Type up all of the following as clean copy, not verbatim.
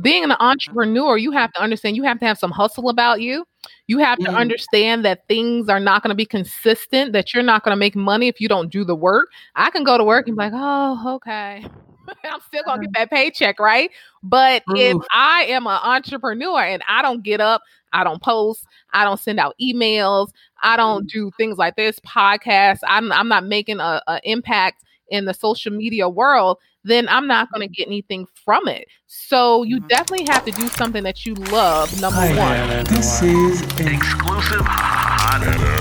being an entrepreneur, you have to understand you have to have some hustle about you. You have to understand that things are not going to be consistent, that you're not going to make money if you don't do the work. I can go to work and be like, oh, okay. I'm still going to get that paycheck, right? But if I am an entrepreneur and I don't get up, I don't post, I don't send out emails, I don't do things like this, podcasts, I'm not making an impact in the social media world, then I'm not going to get anything from it. So you definitely have to do something that you love, number one. This is an exclusive hot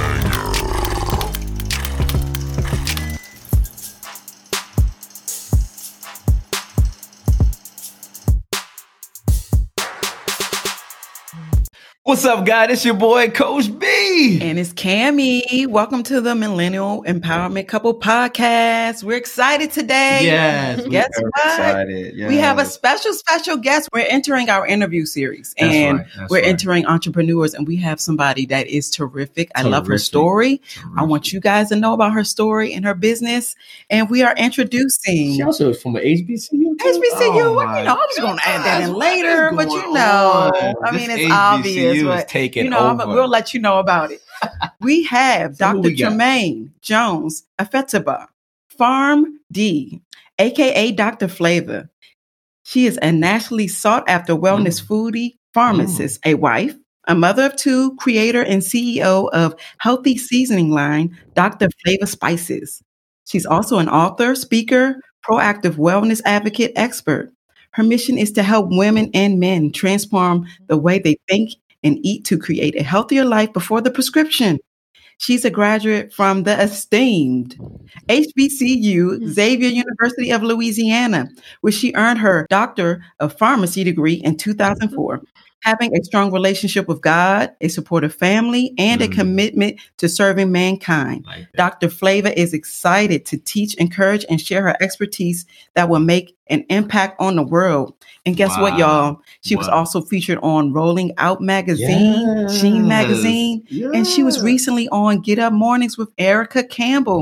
What's up, guys? It's your boy, Coach B. And it's Cammie. Welcome to the Millennial Empowerment Couple Podcast. We're excited today. Yes. Guess what? Excited. Yes. We have a special guest. We're entering our interview series. And we're entering entrepreneurs. And we have somebody that is terrific. I love her story. I want you guys to know about her story and her business. And we are introducing... She also is from the HBCU. HBCU. I was going to add that in later. But it's obvious. But, we'll let you know about it. We have Dr. Tremaine Jones Afetiba, PharmD, aka Dr. Flavor. She is a nationally sought after wellness foodie pharmacist, a wife, a mother of two, creator and CEO of healthy seasoning line, Dr. Flavor Spices. She's also an author, speaker, proactive wellness advocate, expert. Her mission is to help women and men transform the way they think and eat to create a healthier life before the prescription. She's a graduate from the esteemed HBCU, Xavier University of Louisiana, where she earned her Doctor of Pharmacy degree in 2004. Having a strong relationship with God, a supportive family, and a commitment to serving mankind. Dr. Flavor is excited to teach, encourage, and share her expertise that will make an impact on the world. And guess what, y'all? She was also featured on Rolling Out Magazine, Sheen Magazine, and she was recently on Get Up Mornings with Erica Campbell.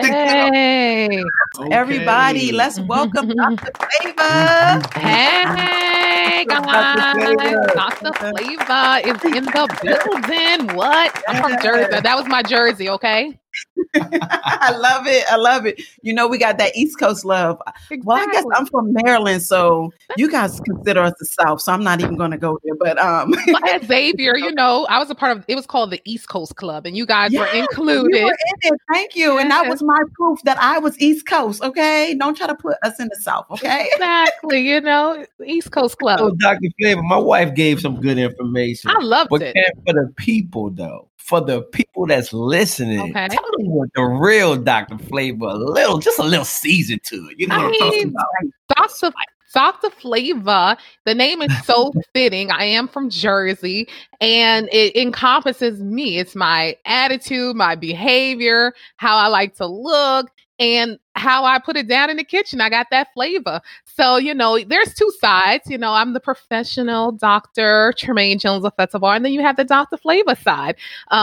Hey. Everybody, let's welcome Dr. Flavor. Hey, guys. Dr. Flavor is in the building. What? I'm from Jersey. That was my jersey, okay? I love it. We got that East Coast love. Exactly. Well, I guess I'm from Maryland, so you guys consider us the South, so I'm not even going to go there. But at Xavier, I was a part of, it was called the East Coast Club, and you guys were included. You were in it. Thank you. Yes. And that was my proof that I was East Coast, okay? Don't try to put us in the South, okay? Exactly, East Coast Club. Oh, Dr. Flavor, my wife gave some good information. I loved it. For the people, though. For the people that's listening, tell them what the real Dr. Flavor, just a little season to it. You know what I'm talking about? Dr. Flavor, the name is so fitting. I am from Jersey, and it encompasses me. It's my attitude, my behavior, how I like to look, and how I put it down in the kitchen. I got that flavor. So, there's two sides. I'm the professional Dr. Tremaine Jones Afetiba, and then you have the Dr. Flavor side.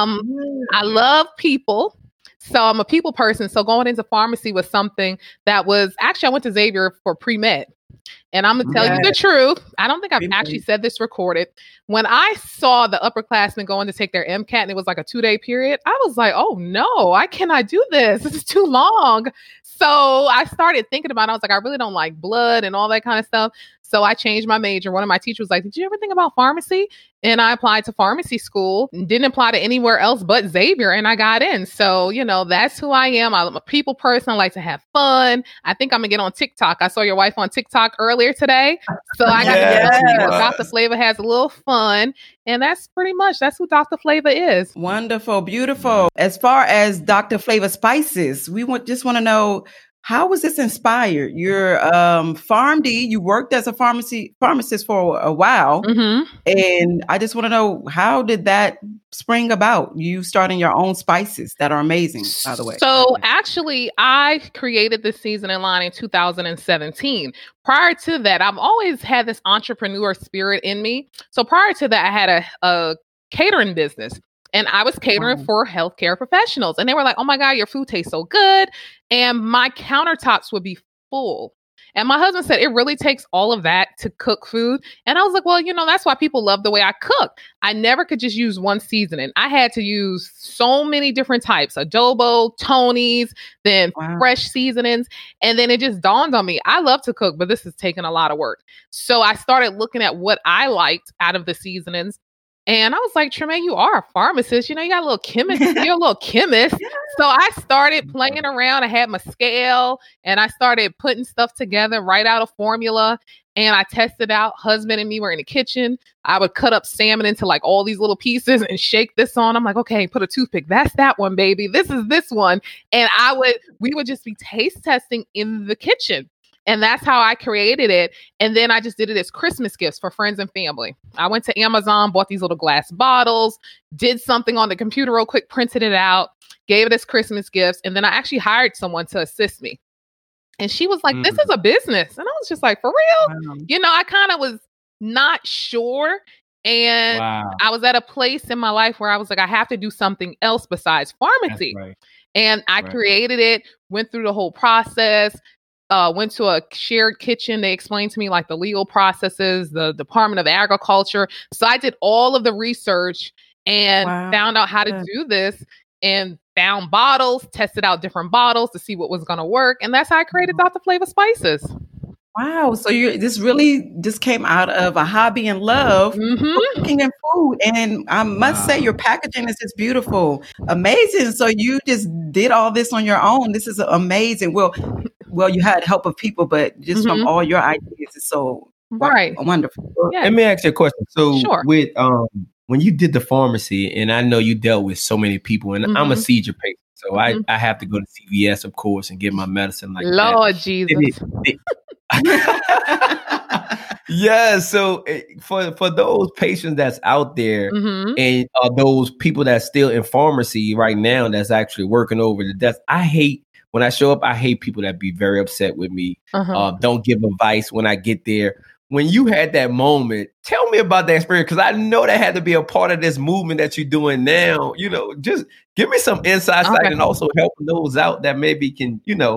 I love people. So I'm a people person. So going into pharmacy was something that was, actually, I went to Xavier for pre-med. And I'm going to tell you the truth. I don't think I've actually said this recorded. When I saw the upperclassmen going to take their MCAT and it was like a 2-day period, I was like, oh no, I cannot do this. This is too long. So I started thinking about it. I was like, I really don't like blood and all that kind of stuff. So I changed my major. One of my teachers was like, did you ever think about pharmacy? And I applied to pharmacy school, didn't apply to anywhere else but Xavier, and I got in. So, that's who I am. I'm a people person. I like to have fun. I think I'm going to get on TikTok. I saw your wife on TikTok earlier today. So I got to get Dr. Flavor has a little fun. And that's who Dr. Flavor is. Wonderful. Beautiful. As far as Dr. Flavor Spices, we just want to know, how was this inspired? You're PharmD. You worked as a pharmacist for a while. And I just want to know, how did that spring about? You starting your own spices that are amazing, by the way. So actually, I created this seasoning line in 2017. Prior to that, I've always had this entrepreneur spirit in me. So prior to that, I had a catering business. And I was catering for healthcare professionals. And they were like, oh my God, your food tastes so good. And my countertops would be full. And my husband said, it really takes all of that to cook food. And I was like, well, that's why people love the way I cook. I never could just use one seasoning. I had to use so many different types, adobo, Tony's, then fresh seasonings. And then it just dawned on me, I love to cook, but this is taking a lot of work. So I started looking at what I liked out of the seasonings. And I was like, Tremaine, you are a pharmacist. You got a little chemist. You're a little chemist. So I started playing around. I had my scale and I started putting stuff together, write out a formula. And I tested out. Husband and me were in the kitchen. I would cut up salmon into like all these little pieces and shake this on. I'm like, okay, put a toothpick. That's that one, baby. This is this one. And we would just be taste testing in the kitchen. And that's how I created it. And then I just did it as Christmas gifts for friends and family. I went to Amazon, bought these little glass bottles, did something on the computer real quick, printed it out, gave it as Christmas gifts. And then I actually hired someone to assist me. And she was like, this is a business. And I was just like, for real? Wow. I kind of was not sure. And I was at a place in my life where I was like, I have to do something else besides pharmacy. Right. And I created it, went through the whole process. Went to a shared kitchen. They explained to me like the legal processes, the Department of Agriculture. So I did all of the research and found out how to do this and found bottles, tested out different bottles to see what was going to work. And that's how I created Dr. Flavor Spices. Wow. So this really just came out of a hobby and love for cooking and food. And I must say your packaging is just beautiful. Amazing. So you just did all this on your own. This is amazing. Well, you had help of people, but just from all your ideas, it's so wonderful. Yeah. Let me ask you a question. So with when you did the pharmacy, and I know you dealt with so many people, and I'm a seizure patient, so I have to go to CVS, of course, and get my medicine like Lord that. Jesus. Yeah, so for those patients that's out there and those people that's still in pharmacy right now that's actually working over the desk, when I show up, I hate people that be very upset with me. Don't give advice when I get there. When you had that moment, tell me about that experience, because I know that had to be a part of this movement that you're doing now. Just give me some insights and also helping those out that maybe can,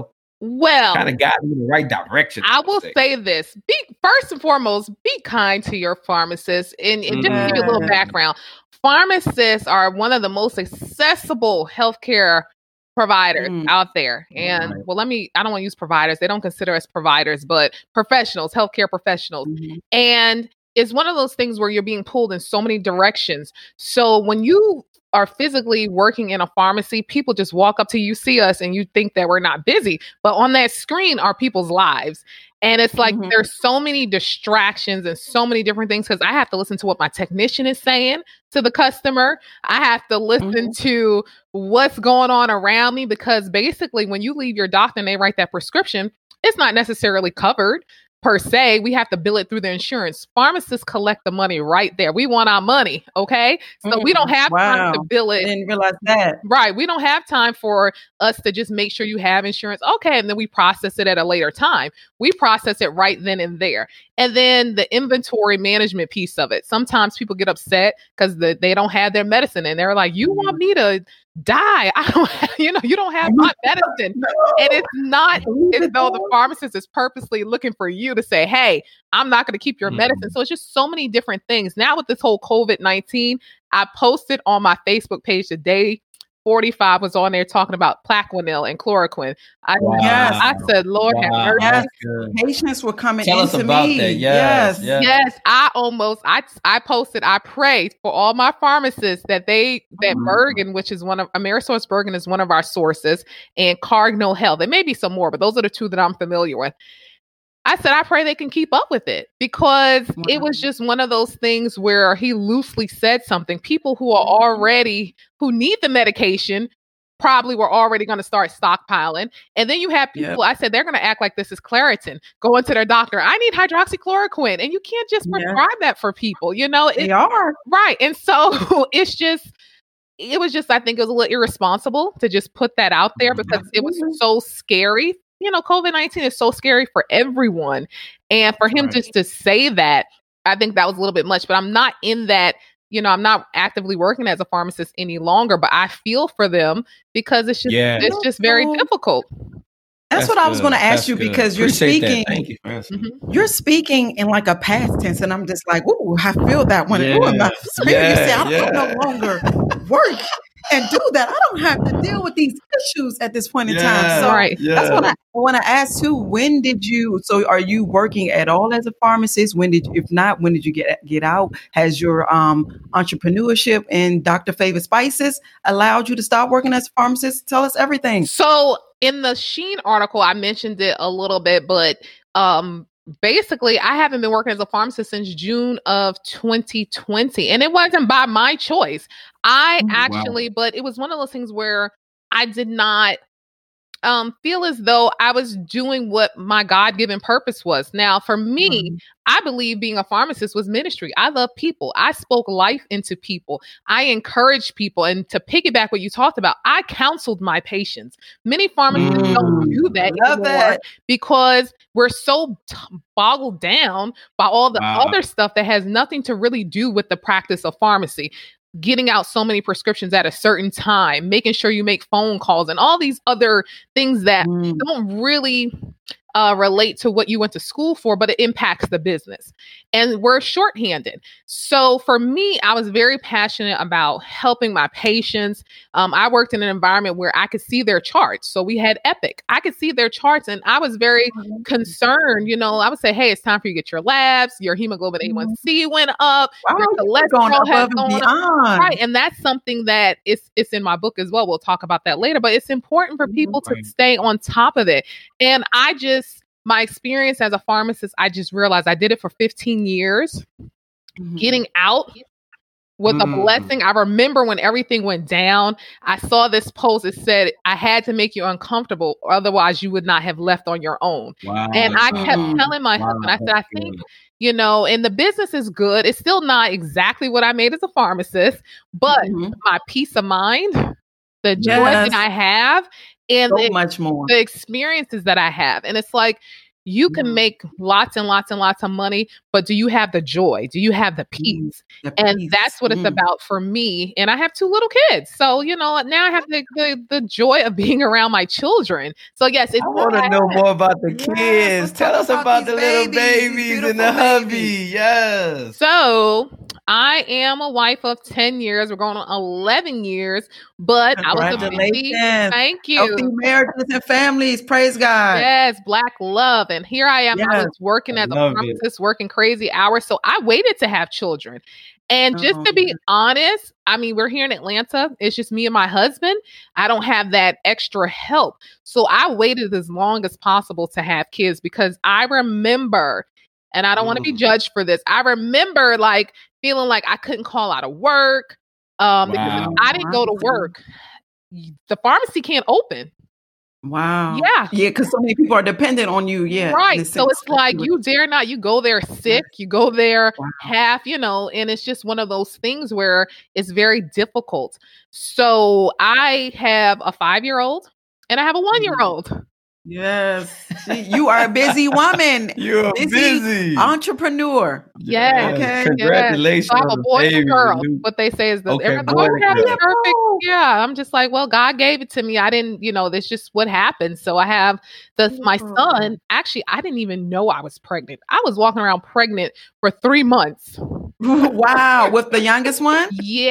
kind of guide them in the right direction. I will say this. First and foremost, be kind to your pharmacist. And just to give you a little background, pharmacists are one of the most accessible healthcare providers out there. And I don't want to use providers. They don't consider us providers, but professionals, healthcare professionals. And it's one of those things where you're being pulled in so many directions. So when you are physically working in a pharmacy, people just walk up to you, see us, and you think that we're not busy. But on that screen are people's lives. And it's like there's so many distractions and so many different things, because I have to listen to what my technician is saying to the customer. I have to listen to what's going on around me, because basically when you leave your doctor and they write that prescription, it's not necessarily covered per se. We have to bill it through the insurance. Pharmacists collect the money right there. We want our money. Okay. So we don't have time to bill it. I didn't realize that. Right. We don't have time for us to just make sure you have insurance. Okay. And then we process it at a later time. We process it right then and there. And then the inventory management piece of it. Sometimes people get upset because they don't have their medicine and they're like, you want me to die? I don't, you don't have my medicine. And it's not as though the pharmacist is purposely looking for you to say, hey, I'm not going to keep your medicine. So it's just so many different things. Now with this whole COVID-19, I posted on my Facebook page today, 45 was on there talking about Plaquenil and chloroquine. I said, Lord have mercy. Yes. Patients were coming Tell into us about me. That. Yes. I posted, I prayed for all my pharmacists that Bergen, which is AmerisourceBergen is one of our sources, and Cardinal Health. There may be some more, but those are the two that I'm familiar with. I said, I pray they can keep up with it, because it was just one of those things where he loosely said something. People who need the medication probably were already going to start stockpiling. And then you have people, I said, they're going to act like this is Claritin, going to their doctor. I need hydroxychloroquine. And you can't just prescribe that for people, They are. Right. And so it was just, I think it was a little irresponsible to just put that out there, because it was so scary. COVID-19 is so scary for everyone. And for him just to say that, I think that was a little bit much. But I'm not in that, I'm not actively working as a pharmacist any longer, but I feel for them, because it's just very difficult. That's what I was going to ask you, because you're speaking. Thank you for asking. You're speaking in like a past tense, and I'm just like, ooh, I feel that one. Ooh, in my spirit, you say, I can no longer work and do that. I don't have to deal with these issues at this point in time. So that's what I want to ask too. When did you? So are you working at all as a pharmacist? If not, when did you get out? Has your entrepreneurship in Dr. Favor Spices allowed you to stop working as a pharmacist? Tell us everything. So in the Shein article, I mentioned it a little bit, but basically, I haven't been working as a pharmacist since June of 2020, and it wasn't by my choice. But it was one of those things where I did not feel as though I was doing what my God-given purpose was. Now, for me, I believe being a pharmacist was ministry. I love people. I spoke life into people. I encouraged people. And to piggyback what you talked about, I counseled my patients. Many pharmacists don't do that anymore because we're so boggled down by all the other stuff that has nothing to really do with the practice of pharmacy. Getting out so many prescriptions at a certain time, making sure you make phone calls, and all these other things that don't really relate to what you went to school for, but it impacts the business. And we're shorthanded. So for me, I was very passionate about helping my patients. I worked in an environment where I could see their charts. So we had Epic. I could see their charts, and I was very concerned. You know, I would say, hey, it's time for you to get your labs. Your hemoglobin A1C went up. Your cholesterol has gone up. Right. And that's something that it's in my book as well. We'll talk about that later. But it's important for people to stay on top of it. And my experience as a pharmacist, I just realized I did it for 15 years. Getting out was a blessing. I remember when everything went down, I saw this post. It said, I had to make you uncomfortable, otherwise you would not have left on your own. And I kept telling my husband, I said, I think, you know, and the business is good. It's still not exactly what I made as a pharmacist, but my peace of mind, the joy that I have, and so much more, the experiences that I have. And it's like, you can make lots and lots and lots of money, but do you have the joy? Do you have the peace? And that's what it's about for me. And I have 2 little kids. So, you know, now I have the joy of being around my children. So yes, I want to know more about the kids. Tell us about the little babies and the hubby. Yes. So I am a wife of 10 years. We're going on 11 years, but I was a baby. Thank you. Healthy marriages and families. Praise God. Yes. Black love. And here I am. I was working as a pharmacist, working crazy hours. So I waited to have children. And just to be honest, I mean, we're here in Atlanta. It's just me and my husband. I don't have that extra help. So I waited as long as possible to have kids, because I remember, and I don't want to be judged for this, I remember like feeling like I couldn't call out of work because if I didn't go to work, the pharmacy can't open. Wow. Yeah. Yeah, because so many people are dependent on you. Yeah. Right. So it's like you dare not. You go there sick. You go there half, you know, and it's just one of those things where it's very difficult. So I have a 5-year-old and I have a 1-year-old. Yes. You are a busy woman. You're busy entrepreneur. Yes. Okay. Congratulations. So I have a boy and a girl. What they say is that perfect. Yeah. I'm just like, well, God gave it to me. I didn't, you know, that's just what happened. So I have my son. Actually, I didn't even know I was pregnant. I was walking around pregnant for 3 months. Wow. With the youngest one?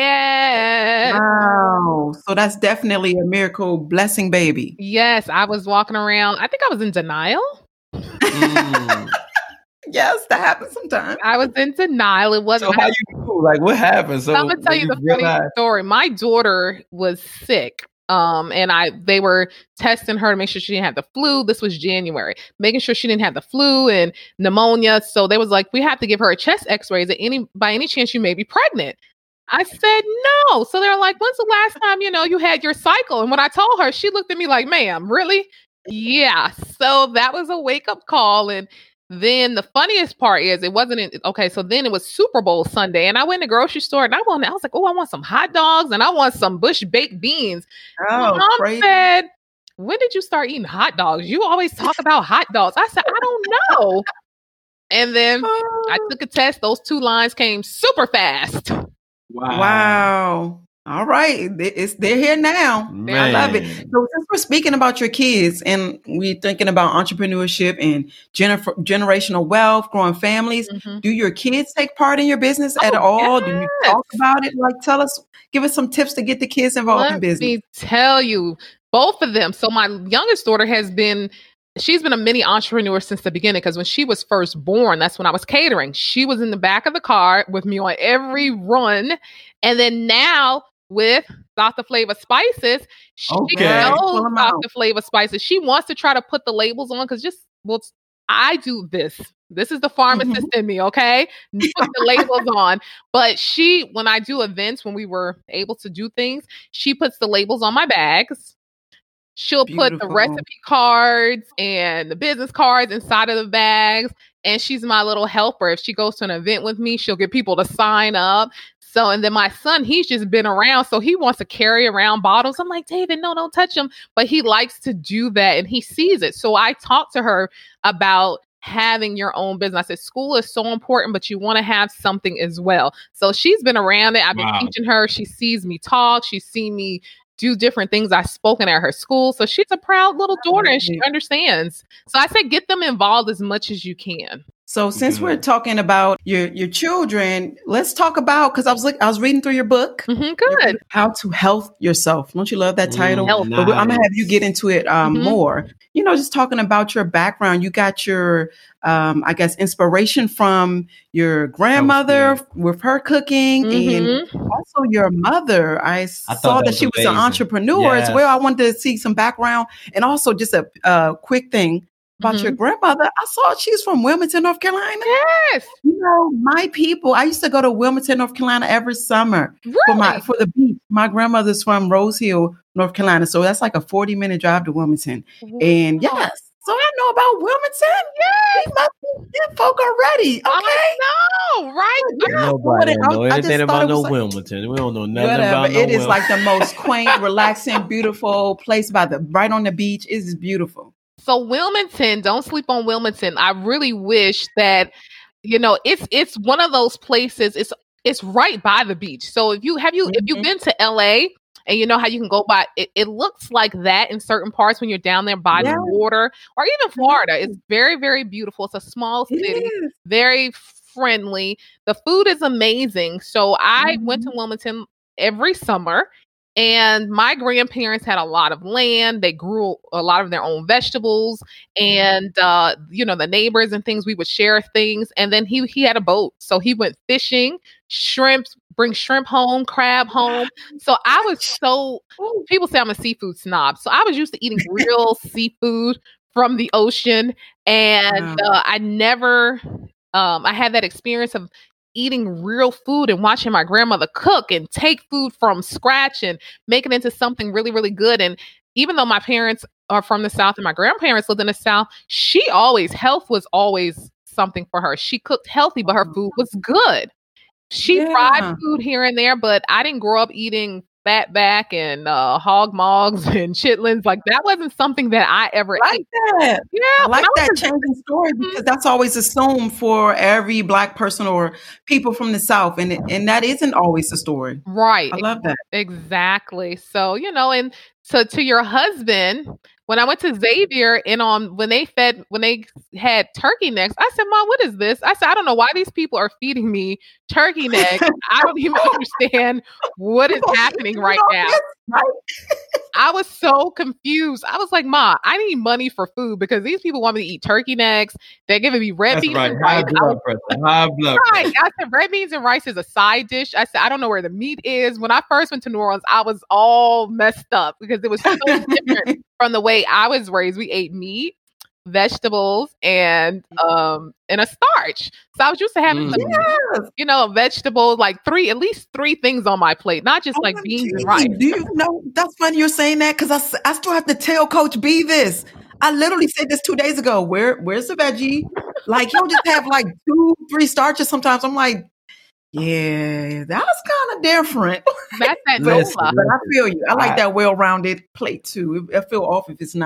Yeah. Wow. So that's definitely a miracle blessing baby. Yes. I was walking around. I think I was in denial. Yes, that happens sometimes. I was in denial. It wasn't. So how you do? Like, what happened? So I'm gonna tell you the funny story. My daughter was sick. And they were testing her to make sure she didn't have the flu. This was January, making sure she didn't have the flu and pneumonia. So they was like, we have to give her a chest x-ray. By any chance you may be pregnant? I said, no. So they're like, when's the last time, you know, you had your cycle? And when I told her, she looked at me like, ma'am, really? Yeah. So that was a wake up call. And then the funniest part is so then it was Super Bowl Sunday and I went to the grocery store and I was like, oh, I want some hot dogs and I want some Bush baked beans. Oh, Mom said, when did you start eating hot dogs? You always talk about hot dogs. I said, I don't know. And then I took a test. Those 2 lines came super fast. Wow. All right. They're here now. Man. I love it. So since we're speaking about your kids and we're thinking about entrepreneurship and generational wealth, growing families, do your kids take part in your business at all? Yes. Do you talk about it? Like, give us some tips to get the kids involved in business. Let me tell you, both of them. So my youngest daughter she's been a mini entrepreneur since the beginning, because when she was first born, that's when I was catering. She was in the back of the car with me on every run. And then now with Dr. Flavor Spices, she knows Dr. Flavor Spices. She wants to try to put the labels on because I do this. This is the pharmacist in me, okay? Put the labels on. But when I do events, when we were able to do things, she puts the labels on my bags. She'll put the recipe cards and the business cards inside of the bags. And she's my little helper. If she goes to an event with me, she'll get people to sign up. So, and then my son, he's just been around. So he wants to carry around bottles. I'm like, David, no, don't touch them. But he likes to do that and he sees it. So I talked to her about having your own business. I said, school is so important, but you want to have something as well. So she's been around it. I've been teaching her. She sees me talk. She's seen me do different things. I've spoken at her school. So she's a proud little daughter and she understands. So I say, get them involved as much as you can. So since we're talking about your children, let's talk about, because I was reading through your book. Good. How to Health Yourself. Don't you love that title? Nice. But I'm going to have you get into it more. Just talking about your background. You got your, I guess, inspiration from your grandmother with her cooking and also your mother. I saw that she was an entrepreneur as well. I wanted to see some background and also just a quick thing about your grandmother. I saw she's from Wilmington, North Carolina. Yes. My people, I used to go to Wilmington, North Carolina every summer for the beach. My grandmother's from Rose Hill, North Carolina. So that's like a 40-minute drive to Wilmington. And yes, so I know about Wilmington. Yes. They must be good folk already. Okay. I know, right? Nobody know anything about Wilmington. We don't know nothing about it. Is like the most quaint, relaxing, beautiful place right on the beach. It is beautiful. So Wilmington, don't sleep on Wilmington. I really wish that, it's one of those places. It's right by the beach. So if you've been to LA and you know how you can go by, it looks like that in certain parts when you're down there by the water, or even Florida. It's very, very beautiful. It's a small city, very friendly. The food is amazing. So I went to Wilmington every summer. And my grandparents had a lot of land. They grew a lot of their own vegetables and, the neighbors and things, we would share things. And then he had a boat. So he went fishing, bring shrimp home, crab home. So people say I'm a seafood snob. So I was used to eating real seafood from the ocean. And I had that experience of eating real food and watching my grandmother cook and take food from scratch and make it into something really, really good. And even though my parents are from the South and my grandparents lived in the South, health was always something for her. She cooked healthy, but her food was good. She fried food here and there, but I didn't grow up eating fatback and hog mogs and chitlins. Like that wasn't something that I ever ate. That. Yeah, I like that changing story because that's always assumed for every Black person or people from the South, and that isn't always the story. Right. I love that. Exactly. So and so to your husband, when I went to Xavier and when they had turkey necks, I said, Mom, what is this? I said, I don't know why these people are feeding me turkey necks. I don't even understand what is happening right now. I was so confused. I was like, Ma, I need money for food because these people want me to eat turkey necks. They're giving me red beans and rice. High blood pressure. I said, red beans and rice is a side dish. I said, I don't know where the meat is. When I first went to New Orleans, I was all messed up because it was so different from the way I was raised. We ate meat, vegetables, and a starch. So I was used to having vegetables, like at least three things on my plate, not just like beans and rice. Do you know, that's funny you're saying that because I still have to tell Coach B this. I literally said this 2 days ago. Where's the veggie? Like he'll just have like 2-3 starches sometimes. I'm like, yeah, that was kind of different. That's that but I feel you. I like that well-rounded plate too. I feel off if it's not.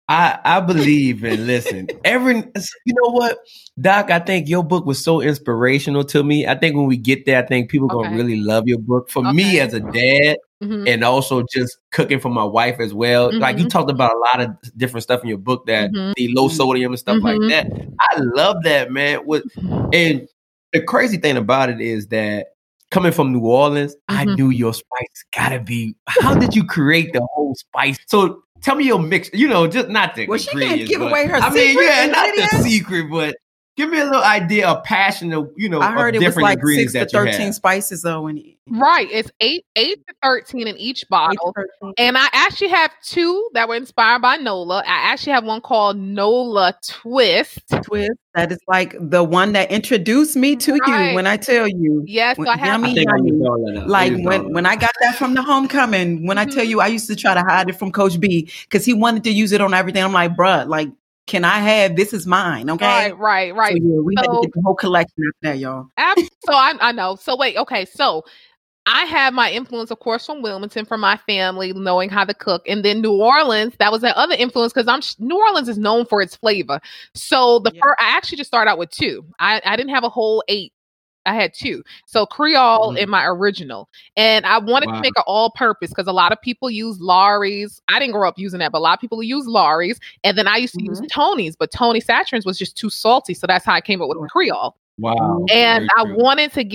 I believe in you know what, Doc, I think your book was so inspirational to me. I think when we get there, I think people are going to really love your book. For me as a dad, and also just cooking for my wife as well. Like you talked about a lot of different stuff in your book that the low sodium and stuff like that. I love that, man. And the crazy thing about it is that coming from New Orleans, I knew your spice gotta be. How did you create the whole spice? So tell me your mix. You know, just not the. Well, she can't give away her. Not the secret, but give me a little idea of passion of, I heard it was like 6 to 13 spices though. Right. It's 8 to 13 in each bottle. And I actually have 2 that were inspired by Nola. I actually have one called Nola Twist. That is like the one that introduced me to you when I tell you. Yes. So I have like when I got that from the homecoming, when I tell you I used to try to hide it from Coach B because he wanted to use it on everything. I'm like, bruh, like, can I have, this is mine, okay? Right. So, we had to get the whole collection after that, y'all. So I know. So wait, okay. So I have my influence, of course, from Wilmington, from my family, knowing how to cook. And then New Orleans, that was that other influence because New Orleans is known for its flavor. So I actually just started out with 2. I didn't have a whole 8. I had 2. So Creole and my original. And I wanted to make an all-purpose because a lot of people use Lawry's. I didn't grow up using that, but a lot of people use Lawry's. And then I used to use Tony's, but Tony Satcherin's was just too salty. So that's how I came up with Creole. Wow. And I wanted to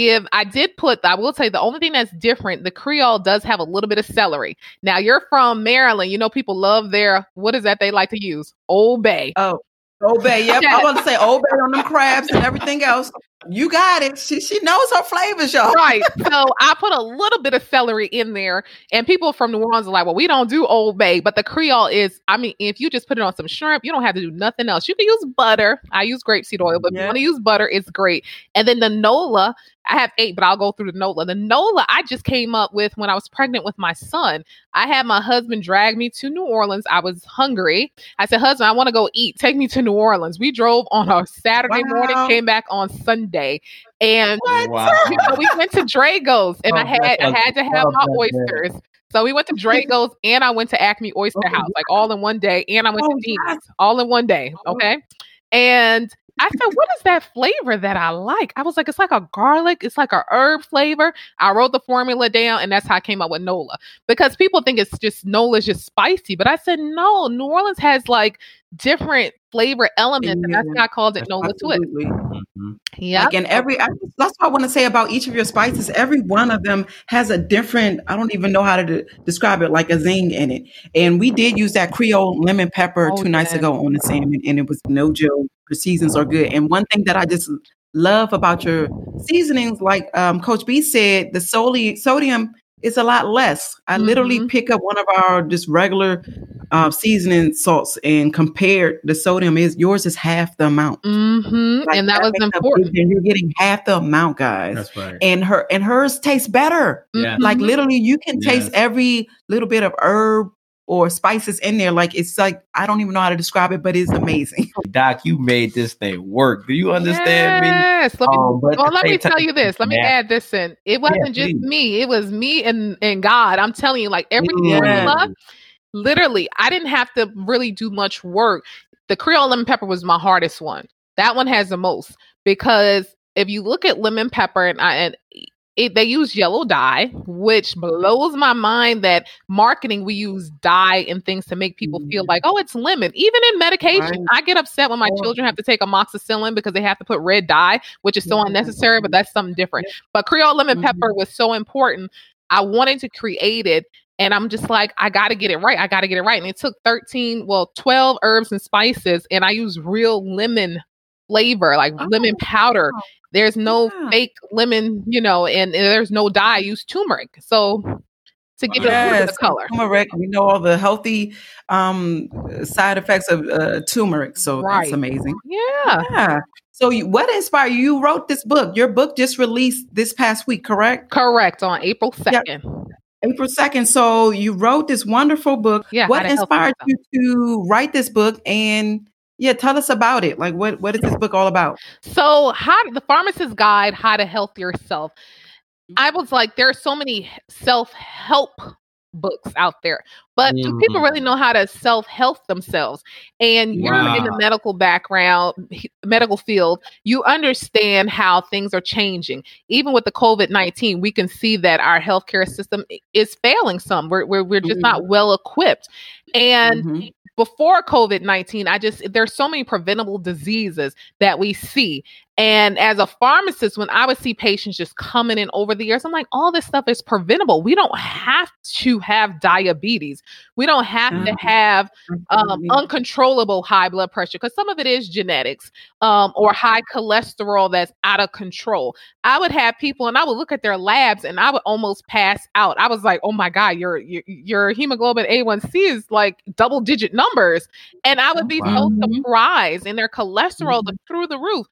I will say the only thing that's different, the Creole does have a little bit of celery. Now you're from Maryland. You know, people love what is that they like to use? Old Bay. Oh, Old Bay. Yep. I want to say Old Bay on them crabs and everything else. You got it. She knows her flavors, y'all. Right. So I put a little bit of celery in there, and people from New Orleans are like, well, we don't do Old Bay, but the Creole is, if you just put it on some shrimp, you don't have to do nothing else. You can use butter. I use grapeseed oil, but if you want to use butter, it's great. And then the Nola, I have 8, but I'll go through the Nola. The Nola I just came up with when I was pregnant with my son. I had my husband drag me to New Orleans. I was hungry. I said, husband, I want to go eat. Take me to New Orleans. We drove on a Saturday morning, came back on Sunday. And we went to Drago's, and I had to have my oysters. So we went to Drago's, and I went to Acme Oyster House, like all in one day. And I went to Dean's all in one day. Okay. And I said, what is that flavor that I like? I was like, it's like a garlic. It's like a herb flavor. I wrote the formula down, and that's how I came up with Nola. Because people think Nola's just spicy. But I said, no, New Orleans has like different flavor elements. And that's why I called it Nola Twist. Yeah. Like that's what I want to say about each of your spices. Every one of them has a different, I don't even know how to describe it, like a zing in it. And we did use that Creole lemon pepper 2 nights ago on the salmon, and it was no joke. The seasons are good. And one thing that I just love about your seasonings, like Coach B said, the sodium is a lot less. I literally pick up one of our just regular seasoning salts and compare the sodium yours is half the amount. Like, and that was important. You're getting half the amount, guys. That's right. And hers tastes better. Yeah. Like literally you can taste every little bit of herb or spices in there. Like, it's like, I don't even know how to describe it, but it's amazing. Doc, you made this thing work. Do you understand me? Yes. Let me tell you this. Let me add this in. It wasn't just me. It was me and God. I'm telling you, like every formula, literally, I didn't have to really do much work. The Creole lemon pepper was my hardest one. That one has the most, because if you look at lemon pepper they use yellow dye, which blows my mind that marketing, we use dye and things to make people feel like, oh, it's lemon. Even in medication, I get upset when my children have to take amoxicillin because they have to put red dye, which is so unnecessary, but that's something different. But Creole lemon pepper was so important. I wanted to create it. And I'm just like, I got to get it right. And it took 12 herbs and spices. And I use real lemon flavor, like lemon powder. There's no fake lemon, and there's no dye. I use turmeric. So to give it a little bit of color. Turmeric, we know all the healthy side effects of turmeric. So that's amazing. Yeah. So what inspired you? You wrote this book. Your book just released this past week, correct? Correct, on April 2nd. Yep. April 2nd. So you wrote this wonderful book. Yeah. What inspired you to write this book? And tell us about it. Like, what is this book all about? So the Pharmacist's Guide, How to Health Yourself. I was like, there are so many self-help books out there. But do people really know how to self-help themselves? And you're in the medical background, medical field, you understand how things are changing. Even with the COVID-19, we can see that our healthcare system is failing some. We're just not well equipped. And before COVID-19, there's so many preventable diseases that we see. And as a pharmacist, when I would see patients just coming in over the years, I'm like, all this stuff is preventable. We don't have to have diabetes. We don't have to have uncontrollable high blood pressure, because some of it is genetics, or high cholesterol that's out of control. I would have people and I would look at their labs and I would almost pass out. I was like, oh my God, your hemoglobin A1C is like double digit numbers. And I would be so surprised, and their cholesterol is through the roof.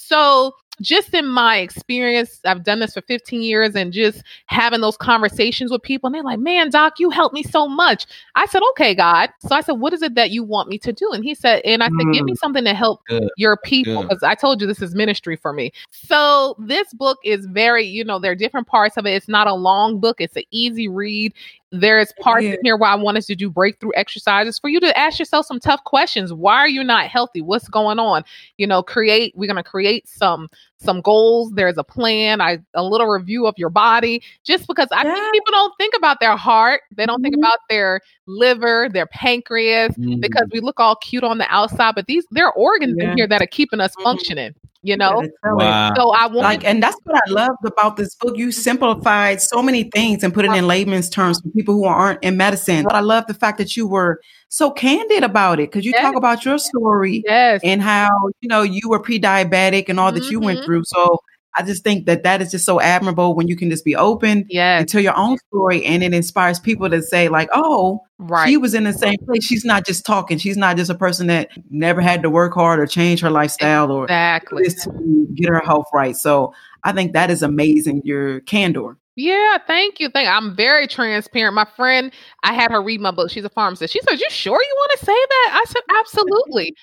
So just in my experience, I've done this for 15 years, and just having those conversations with people, and they're like, man, doc, you helped me so much. I said, okay, God. So I said, what is it that you want me to do? And he said, and I said, give me something to help your people, because I told you this is ministry for me. So this book is very, there are different parts of it. It's not a long book. It's an easy read. There's parts in here where I want us to do breakthrough exercises for you to ask yourself some tough questions. Why are you not healthy? What's going on? We're going to create some goals. There's a plan, a little review of your body, just because I think people don't think about their heart. They don't think about their liver, their pancreas, because we look all cute on the outside, but there are organs in here that are keeping us functioning. Wow. So I want, and that's what I loved about this book. You simplified so many things and put it in layman's terms for people who aren't in medicine. But I love the fact that you were so candid about it, because you talk about your story and how, you were pre-diabetic and all that you went through. So I just think that is just so admirable when you can just be open and tell your own story, and it inspires people to say like, oh, she was in the same place. She's not just talking. She's not just a person that never had to work hard or change her lifestyle or just to get her health right. So I think that is amazing, your candor. Yeah, thank you. I'm very transparent. My friend, I had her read my book. She's a pharmacist. She said, you sure you want to say that? I said, absolutely.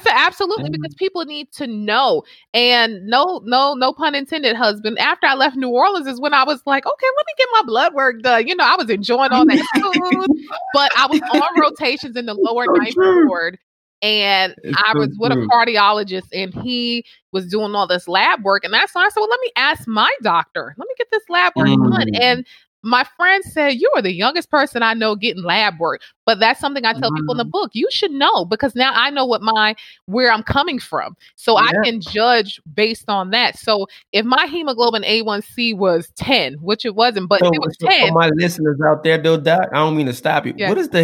Because people need to know. And no pun intended, husband. After I left New Orleans is when I was like, okay, let me get my blood work done. I was enjoying all that food, but I was on rotations in the lower ninth ward. And I was with a cardiologist, and he was doing all this lab work. And that's why I said, well, let me ask my doctor. Let me get this lab work done. And my friend said, you are the youngest person I know getting lab work. But that's something I tell people in the book. You should know, because now I know where I'm coming from. So I can judge based on that. So if my hemoglobin A1C was 10, which it wasn't, but it was 10. For my listeners out there, though, Doc, I don't mean to stop you. What is the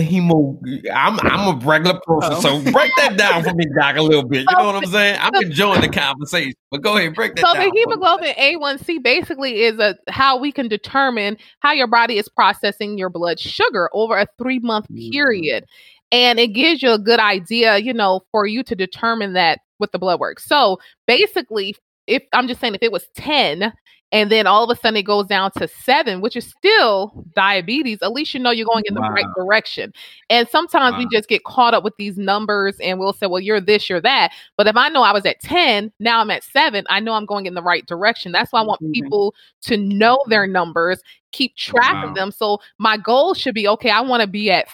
I'm a regular person, so break that down for me, Doc, a little bit. You know what I'm saying? I'm enjoying the conversation, but go ahead, break that down. So the hemoglobin A1C basically is how we can determine how your body is processing your blood sugar over a 3-month period. And it gives you a good idea, for you to determine that with the blood work. So basically, if it was 10 and then all of a sudden it goes down to 7, which is still diabetes, at least you're going in the right direction. And sometimes we just get caught up with these numbers and we'll say, well, you're this, you're that. But if I know I was at 10, now I'm at 7, I know I'm going in the right direction. That's why I want people to know their numbers, keep track of them. So my goal should be, okay, I want to be at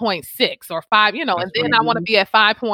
5.6 or 5, and then I want to be at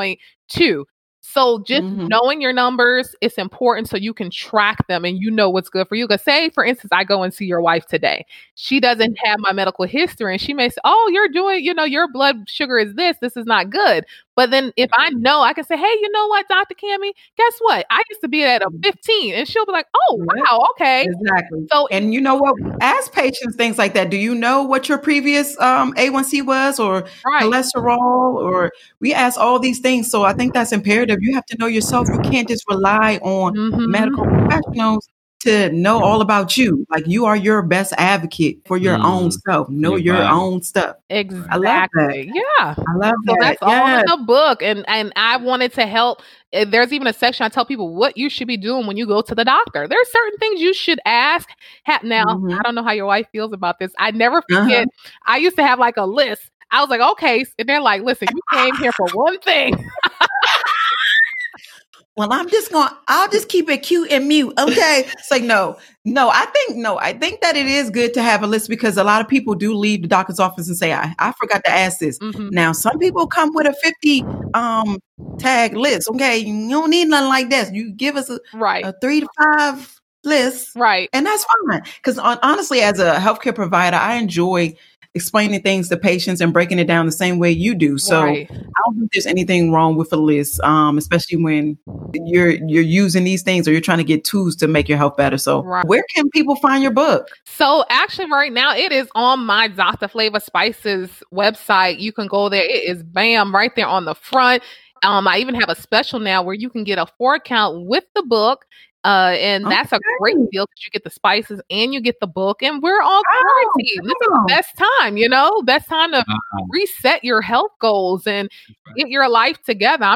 5.2. So just knowing your numbers is important, so you can track them and what's good for you. Because say, for instance, I go and see your wife today. She doesn't have my medical history, and she may say, oh, you're doing, your blood sugar is this is not good. But then if I know, I can say, hey, you know what, Dr. Cammie, guess what? I used to be at a 15. And she'll be like, oh, wow, okay. Exactly. So, and you know what? Ask patients things like that. Do you know what your previous A1C was, or cholesterol? Or we ask all these things. So I think that's imperative. You have to know yourself. You can't just rely on medical professionals to know all about you. Like, you are your best advocate for your own self. Know your own stuff. Exactly. I love that. Yeah. I love that. So that's all in the book. And I wanted to help. There's even a section I tell people what you should be doing when you go to the doctor. There are certain things you should ask. Now, I don't know how your wife feels about this. I never forget. I used to have like a list. I was like, okay. And they're like, listen, you came here for one thing. Well, I'll just keep it cute and mute. Okay. Say no. I think that it is good to have a list because a lot of people do leave the doctor's office and say, I forgot to ask this. Mm-hmm. Now, some people come with a 50 tag list. Okay. You don't need nothing like that. You give us a 3 to 5 list. Right. And that's fine. Because honestly, as a healthcare provider, I enjoy explaining things to patients and breaking it down the same way you do. So I don't think there's anything wrong with a list, especially when you're using these things or you're trying to get tools to make your health better. So where can people find your book? So actually right now it is on my Dr. Flavor Spices website. You can go there. It is right there on the front. I even have a special now where you can get a 4-count with the book. And that's a great deal because you get the spices and you get the book, and we're all quarantined. This is the best time, best time to reset your health goals and get your life together.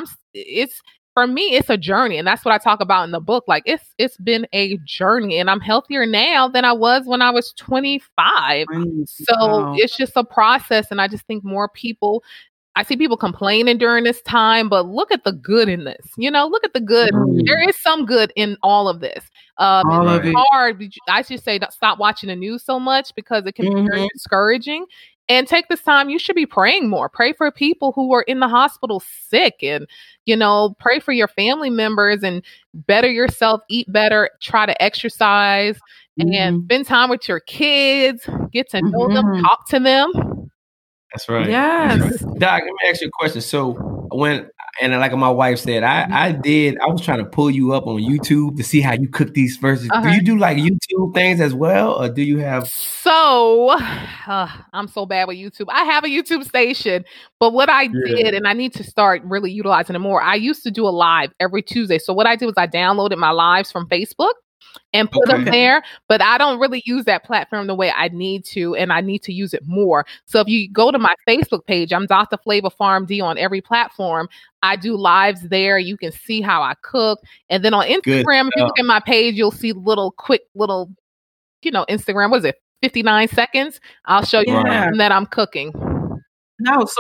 For me, it's a journey, and that's what I talk about in the book. Like it's been a journey, and I'm healthier now than I was when I was 25. So it's just a process, and I just think more people. I see people complaining during this time, but look at the good in this. Look at the good. There is some good in all of this. It's hard. I should say stop watching the news so much because it can be very discouraging. And take this time. You should be praying more. Pray for people who are in the hospital sick and, pray for your family members and better yourself, eat better, try to exercise and spend time with your kids, get to know them, talk to them. That's right. Yes. That's right. Doc, let me ask you a question. So like my wife said, I was trying to pull you up on YouTube to see how you cook these verses. Do you do like YouTube things as well? Or do you have? So I'm so bad with YouTube. I have a YouTube station, but what I did, and I need to start really utilizing it more. I used to do a live every Tuesday. So what I did was I downloaded my lives from Facebook and put them there, but I don't really use that platform the way I need to, and I need to use it more. So if you go to my Facebook page, I'm Dr. Flavor PharmD on every platform. I do lives there. You can see how I cook. And then on Instagram, if you look at my page, you'll see quick little, Instagram, what is it, 59 seconds? I'll show you that I'm cooking. No, so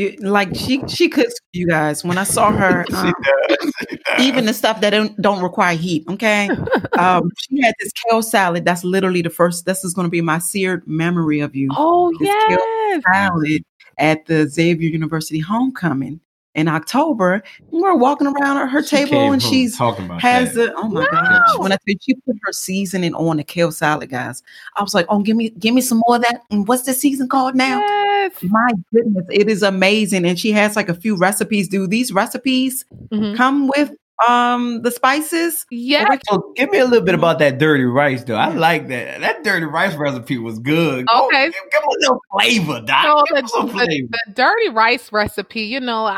she cooks for you guys. When I saw her, even the stuff that don't require heat, okay? She had this kale salad. That's literally the first. This is going to be my seared memory of you. Oh, this kale salad at the Xavier University homecoming in October. We're walking around her table, and she's talking about has that. Oh my gosh! When I tell you, she put her seasoning on the kale salad, guys, I was like, "Oh, give me some more of that." And what's the season called now? Yes. My goodness, it is amazing. And she has like a few recipes. Do these recipes come with the spices? Yeah. So give me a little bit about that dirty rice, though. I like that. That dirty rice recipe was good. Okay. Give me a little flavor, Doc. So the dirty rice recipe,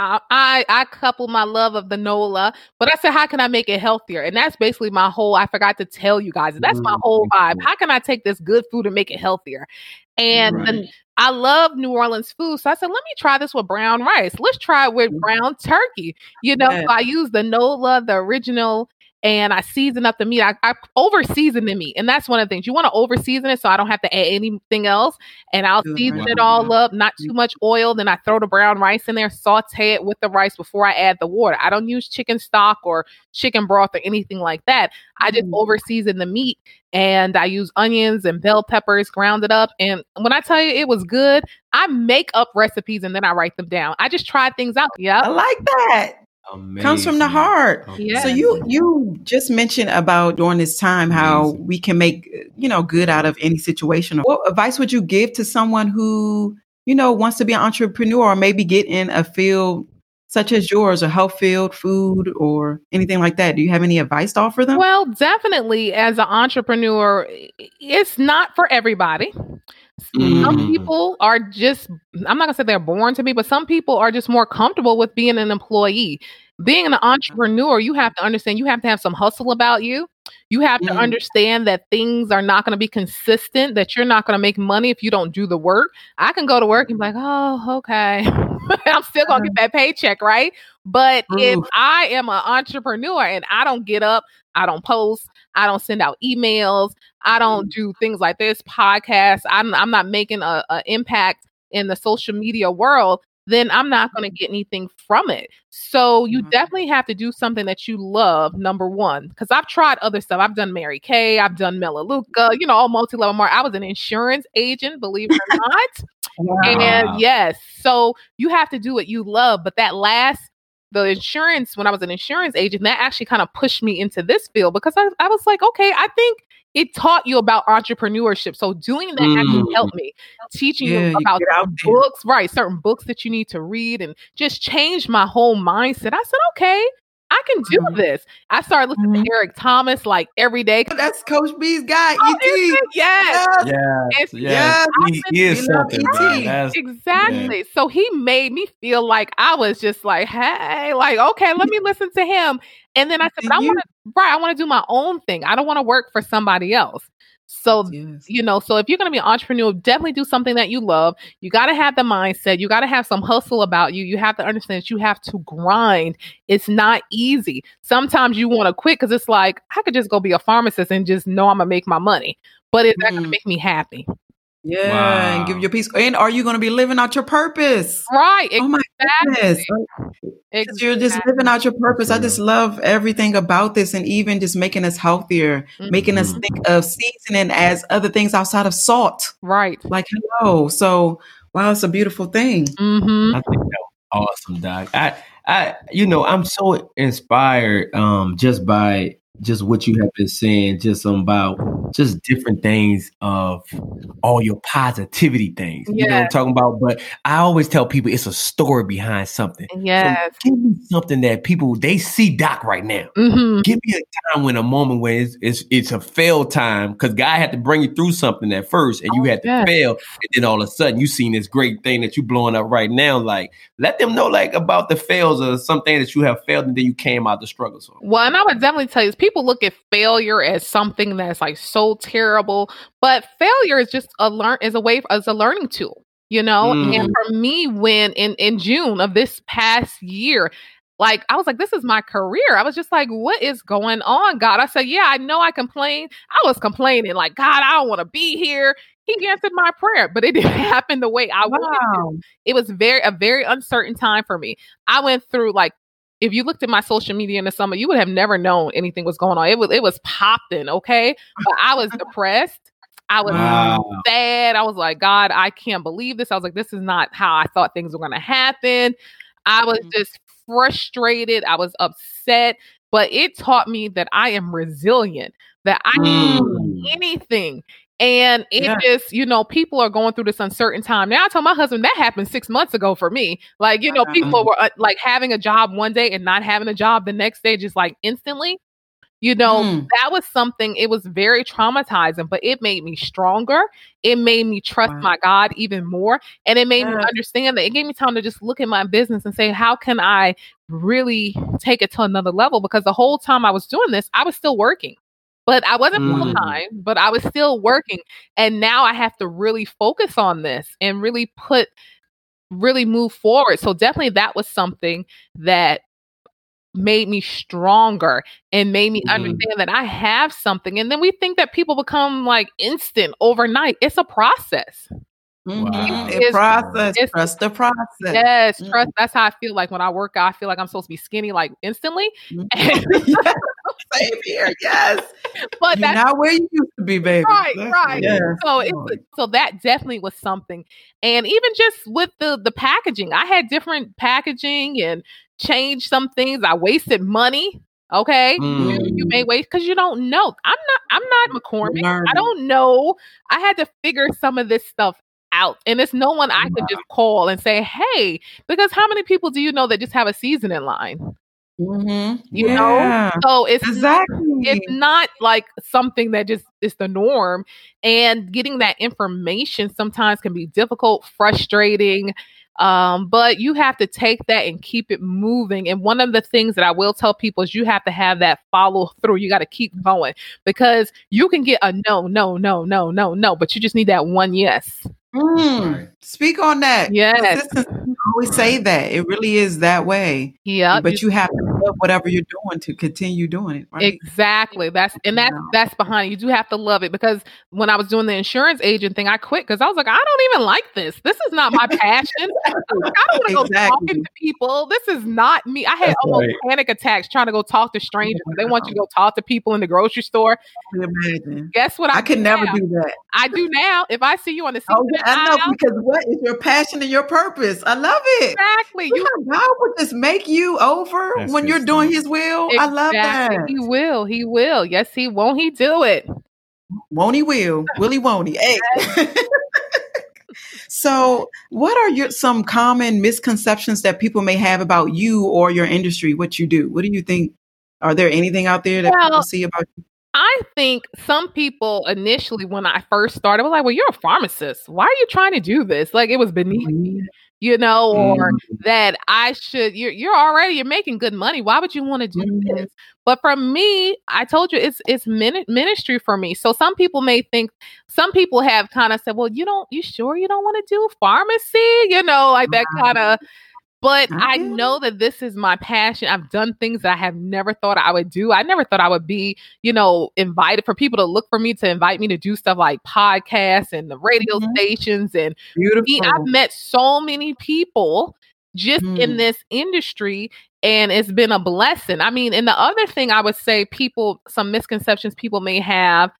I couple my love of the Nola, but I said, how can I make it healthier? And that's basically I forgot to tell you guys, that's my whole vibe. How can I take this good food and make it healthier? And I love New Orleans food. So I said, let me try this with brown rice. Let's try it with brown turkey. So I use the Nola, the original, and I season up the meat. I over season the meat. And that's one of the things. You want to over season it so I don't have to add anything else. And I'll season it all up, not too much oil. Then I throw the brown rice in there, saute it with the rice before I add the water. I don't use chicken stock or chicken broth or anything like that. I just over season the meat, and I use onions and bell peppers grounded up. And when I tell you it was good, I make up recipes and then I write them down. I just try things out. Yeah. I like that. Amazing. Comes from the heart. Yes. So you just mentioned about during this time how we can make good out of any situation. What advice would you give to someone who wants to be an entrepreneur or maybe get in a field such as yours, a health field, food, or anything like that? Do you have any advice to offer them? Well, definitely as an entrepreneur, it's not for everybody. Some people are just, I'm not going to say they're born to be, but some people are just more comfortable with being an employee. Being an entrepreneur, you have to understand, you have to have some hustle about you. You have to understand that things are not going to be consistent, that you're not going to make money if you don't do the work. I can go to work and be like, oh, okay. I'm still going to get that paycheck, right? But if I am an entrepreneur and I don't get up, I don't post, I don't send out emails, I don't do things like this podcast, I'm not making an impact in the social media world, then I'm not going to get anything from it. So you definitely have to do something that you love, number one, because I've tried other stuff. I've done Mary Kay, I've done Melaleuca, all multi-level marketing. I was an insurance agent, believe it or not. Wow. And yes, so you have to do what you love. But the insurance, when I was an insurance agent, that actually kind of pushed me into this field because I was like, okay, I think it taught you about entrepreneurship. So doing that actually helped me, teaching you about books, right? Certain books that you need to read, and just changed my whole mindset. I said, okay, I can do this. I started listening to Eric Thomas like every day. That's Coach B's guy, E.T. Yes. He is something. Exactly. Yeah. So he made me feel like I was just like, hey, like, okay, let me listen to him. And then I said, but I want to do my own thing. I don't want to work for somebody else. So, so if you're going to be an entrepreneur, definitely do something that you love. You got to have the mindset. You got to have some hustle about you. You have to understand that you have to grind. It's not easy. Sometimes you want to quit because it's like, I could just go be a pharmacist and just know I'm going to make my money, but it's not going to make me happy. Yeah, and give your peace. And are you going to be living out your purpose? Right. Exactly. Oh my goodness. Exactly. You're just living out your purpose. I just love everything about this, and even just making us healthier, making us think of seasoning as other things outside of salt. Right. Like, hello. So, wow, it's a beautiful thing. I think that was awesome, Doc. I'm so inspired just by just what you have been saying, just about just different things of all your positivity things. You know what I'm talking about? But I always tell people it's a story behind something. Yes. So give me something that people, they see Doc right now. Give me a time a moment when it's a fail time, because God had to bring you through something at first and you had to fail. And then all of a sudden you seen this great thing that you blowing up right now. Like, let them know like about the fails or something that you have failed and then you came out the struggle. So. Well, and I would definitely tell you, people look at failure as something that's like so terrible, but failure is just a learning tool, And for me, when in June of this past year, like I was like, this is my career. I was just like, what is going on, God? I said, yeah, I know I complain. I was complaining like, God, I don't want to be here. He answered my prayer, but it didn't happen the way I wanted to. It was a very uncertain time for me. I went through like, if you looked at my social media in the summer, you would have never known anything was going on. It was popping, okay? But I was depressed. I was sad. I was like, God, I can't believe this. I was like, this is not how I thought things were going to happen. I was just frustrated. I was upset. But it taught me that I am resilient, that I can do anything. And it just, people are going through this uncertain time. Now I told my husband that happened 6 months ago for me. Like, people were like having a job one day and not having a job the next day, just like instantly. That was something, it was very traumatizing, but it made me stronger. It made me trust my God even more. And it made me understand that it gave me time to just look at my business and say, how can I really take it to another level? Because the whole time I was doing this, I was still working. But I wasn't full time, but I was still working. And now I have to really focus on this and really move forward. So definitely that was something that made me stronger and made me understand that I have something. And then we think that people become like instant overnight. It's a process. Trust the process. Yes, trust. That's how I feel like when I work out. I feel like I'm supposed to be skinny like instantly. Same here, yes. But that's not where you used to be, baby. Right. Yes. So that definitely was something. And even just with the packaging, I had different packaging and changed some things. I wasted money. Okay. You may waste because you don't know. I'm not McCormick. I don't know. I had to figure some of this stuff out. And it's no one I could just call and say, hey, because how many people do you know that just have a seasoning line? You know? So it's not like something that just is the norm. And getting that information sometimes can be difficult, frustrating. But you have to take that and keep it moving. And one of the things that I will tell people is you have to have that follow through. You got to keep going because you can get a no, but you just need that one yes. Speak on that. Yes. I always say that. It really is that way. Yeah. But you have to love whatever you're doing to continue doing it. Right? Exactly. That's behind it. You do have to love it, because when I was doing the insurance agent thing, I quit because I was like, I don't even like this. This is not my passion. I don't want to go talking to people. This is not me. I had almost panic attacks trying to go talk to strangers. They want you to go talk to people in the grocery store. Imagine. Guess what? I could never do that. I do now. If I see you on the I know, because what is your passion and your purpose? I love it. Exactly. God would just make you over when you're doing His will. Exactly. I love that. He will. He will. Yes, He won't. He do it. Won't He? Will He? Won't He? Hey. So, what are some common misconceptions that people may have about you or your industry? What you do? What do you think? Are there anything out there that people see about you? I think some people initially, when I first started, were like, well, you're a pharmacist. Why are you trying to do this? Like, it was beneath me, or that I should, you're making good money. Why would you want to do this? But for me, I told you, it's ministry for me. So some people may think, some people have kind of said, well, you sure you don't want to do pharmacy? Like that kind of. But I know that this is my passion. I've done things that I have never thought I would do. I never thought I would be, invited, for people to look for me, to invite me to do stuff like podcasts and the radio stations. And I've met so many people just in this industry, and it's been a blessing. I mean, and the other thing I would say, some misconceptions people may have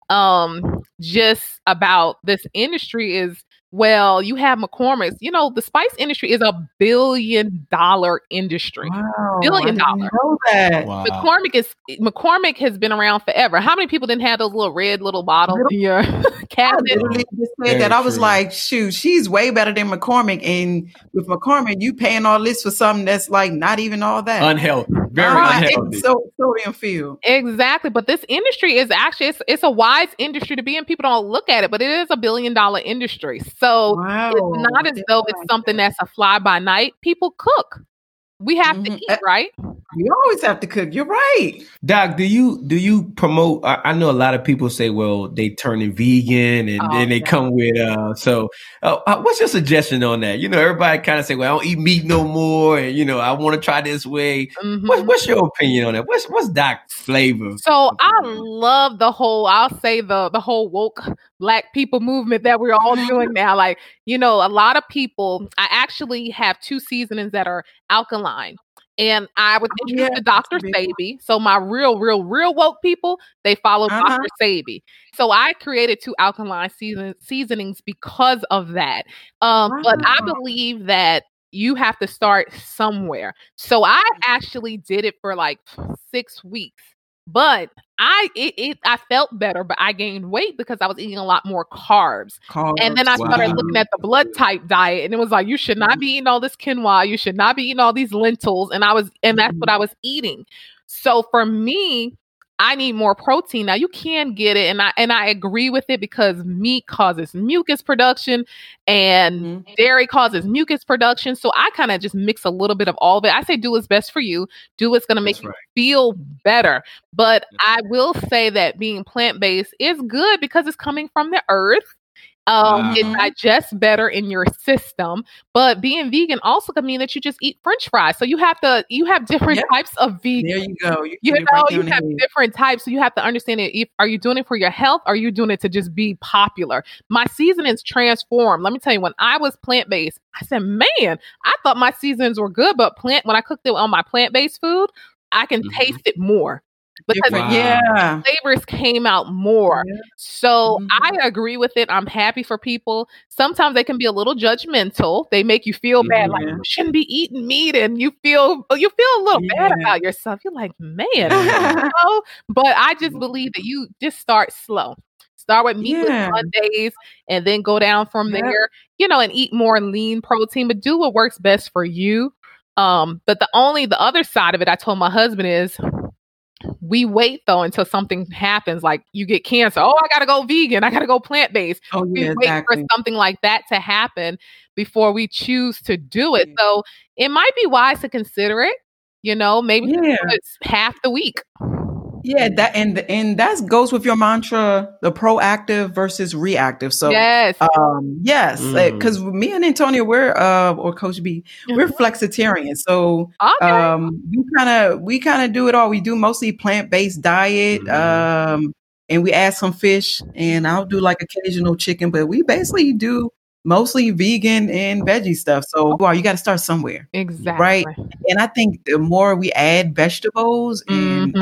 just about this industry is, well, you have McCormick's. The spice industry is $1 billion industry. Wow, $1 billion. I didn't know that. Wow. McCormick has been around forever. How many people didn't have those little red bottles in your cabinet? I literally just said that. I was like, shoot, she's way better than McCormick. And with McCormick, you paying all this for something that's like not even all that. Unhealthy. Very unhealthy. So sodium filled. Exactly. But this industry is actually, it's a wise industry to be in. People don't look at it, but it is $1 billion industry. So it's not as though it's something that's a fly by night. People cook. We have to eat, right? You always have to cook. You're right. Doc, do you promote? I know a lot of people say, well, they turning vegan and then they come with, what's your suggestion on that? Everybody kind of say, well, I don't eat meat no more. And, I want to try this way. What's your opinion on that? What's Doc's flavor? So I love the whole woke Black people movement that we're all doing now. Like, a lot of people, I actually have 2 seasonings that are alkaline. And I was introduced to Dr. Sebi. So my real woke people, they follow Dr. Sebi. So I created 2 alkaline seasonings because of that. But I believe that you have to start somewhere. So I actually did it for like 6 weeks. But I felt better, but I gained weight because I was eating a lot more carbs. And then I started looking at the blood type diet, and it was like, you should not be eating all this quinoa. You should not be eating all these lentils. And that's what I was eating. So for me, I need more protein. Now you can get it. And I agree with it, because meat causes mucus production and dairy causes mucus production. So I kind of just mix a little bit of all of it. I say, do what's best for you. Do what's going to make you feel better. But I will say that being plant-based is good because it's coming from the earth. It digests better in your system, but being vegan also can mean that you just eat French fries. So you have different types of vegan. There you go. You have different types. So you have to understand it. Are you doing it for your health? Or are you doing it to just be popular? My seasonings transformed. Let me tell you, when I was plant-based, I said, man, I thought my seasonings were good, but when I cooked it on my plant-based food, I can taste it more. Because flavors came out more. So I agree with it. I'm happy for people. Sometimes they can be a little judgmental. They make you feel bad, like you shouldn't be eating meat, and you feel a little bad about yourself. You're like, man, But I just believe that you just start slow. Start with meat with Mondays, and then go down from there, and eat more lean protein, but do what works best for you. But the other side of it, I told my husband, is we wait though until something happens, like you get cancer. Oh, I gotta go vegan. I gotta go plant-based. We wait for something like that to happen before we choose to do it. So it might be wise to consider it, maybe it's half the week. Yeah, that goes with your mantra, the proactive versus reactive. So yes, because me and Antonio, or Coach B, we're flexitarian. So we kind of do it all. We do mostly plant-based diet. And we add some fish, and I'll do like occasional chicken, but we basically do mostly vegan and veggie stuff. So you got to start somewhere. Exactly. Right. And I think the more we add vegetables and,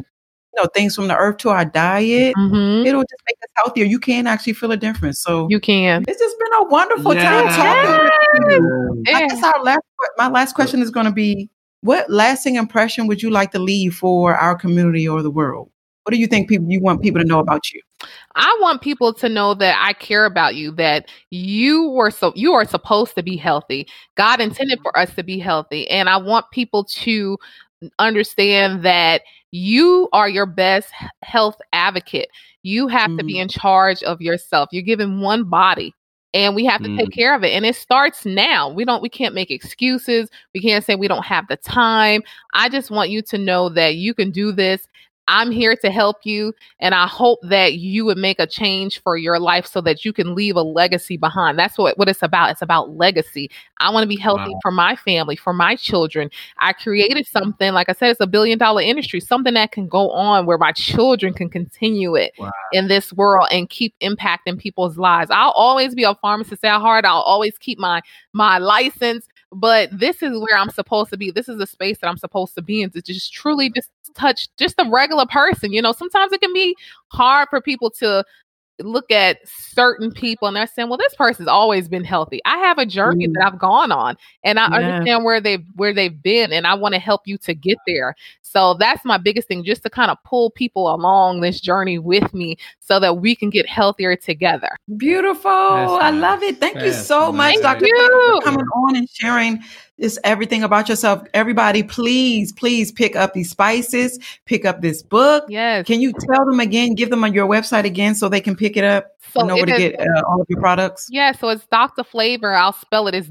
things from the earth to our diet, it'll just make us healthier. You can actually feel a difference. So you can. It's just been a wonderful time talking with you. I guess my last question is going to be, what lasting impression would you like to leave for our community or the world? What do you think you want people to know about you? I want people to know that I care about you, that you are supposed to be healthy. God intended for us to be healthy. And I want people to understand that you are your best health advocate. You have to be in charge of yourself. You're given one body. And we have to take care of it. And it starts now. We can't make excuses. We can't say we don't have the time. I just want you to know that you can do this. I'm here to help you. And I hope that you would make a change for your life so that you can leave a legacy behind. That's what it's about. It's about legacy. I want to be healthy for my family, for my children. I created something, like I said, it's $1 billion industry, something that can go on where my children can continue it in this world and keep impacting people's lives. I'll always be a pharmacist at heart. I'll always keep my license. But this is where I'm supposed to be. This is the space that I'm supposed to be in, to just truly just touch just a regular person. Sometimes it can be hard for people to look at certain people and they're saying, well, this person's always been healthy. I have a journey that I've gone on, and I understand where they've been, and I want to help you to get there. So that's my biggest thing, just to kind of pull people along this journey with me so that we can get healthier together. Beautiful. I love it. Thank you so much, Dr. for coming on and sharing everything about yourself. Everybody, please pick up these spices, pick up this book. Yes. Can you tell them again, give them on your website again so they can pick it up and know where to get all of your products? Yeah, so it's Dr. Flava. I'll spell it as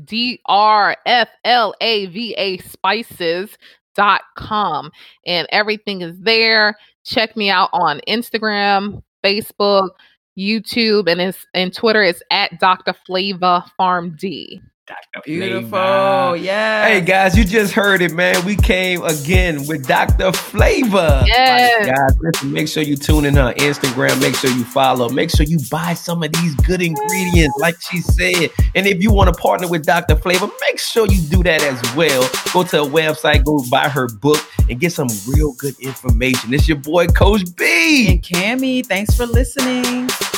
DRFLAVA spices.com, and everything is there. Check me out on Instagram, Facebook, YouTube, and Twitter is at Dr. Flava PharmD. Beautiful. Yeah. Hey guys, you just heard it, man. We came again with Dr. Flava. Yes. Guys, listen, make sure you tune in on Instagram. Make sure you follow. Make sure you buy some of these good ingredients, like she said. And if you want to partner with Dr. Flava, make sure you do that as well. Go to her website, go buy her book, and get some real good information. It's your boy, Coach B. And Cammie, thanks for listening.